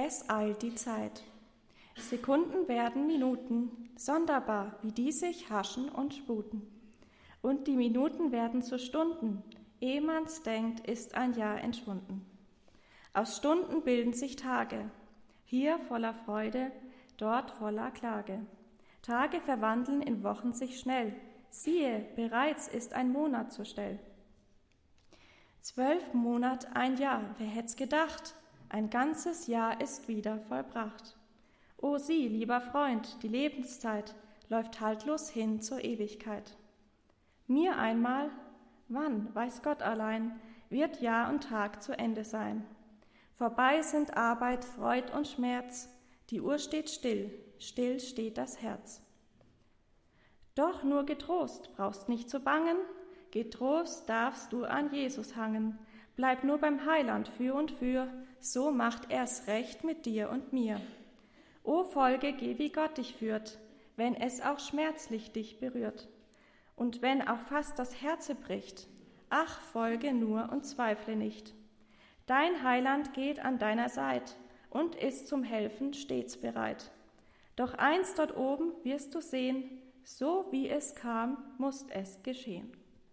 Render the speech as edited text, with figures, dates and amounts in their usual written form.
es eilt die Zeit. Sekunden werden Minuten, sonderbar, wie die sich haschen und sputen. Und die Minuten werden zu Stunden, ehe man's denkt, ist ein Jahr entschwunden. Aus Stunden bilden sich Tage, hier voller Freude, dort voller Klage. Tage verwandeln in Wochen sich schnell, siehe, bereits ist ein Monat so schnell. 12 Monat, ein Jahr, wer hätt's gedacht? Ein ganzes Jahr ist wieder vollbracht. O sieh, lieber Freund, die Lebenszeit läuft haltlos hin zur Ewigkeit. Mir einmal, wann, weiß Gott allein, wird Jahr und Tag zu Ende sein. Vorbei sind Arbeit, Freud und Schmerz, die Uhr steht still, still steht das Herz. Doch nur getrost, brauchst nicht zu bangen, getrost darfst du an Jesus hangen. Bleib nur beim Heiland für und für, so macht er's recht mit dir und mir. O folge, geh, wie Gott dich führt, wenn es auch schmerzlich dich berührt. Und wenn auch fast das Herze bricht, ach, folge nur und zweifle nicht. Dein Heiland geht an deiner Seit und ist zum Helfen stets bereit. Doch einst dort oben wirst du sehen, so wie es kam, mußt es geschehen.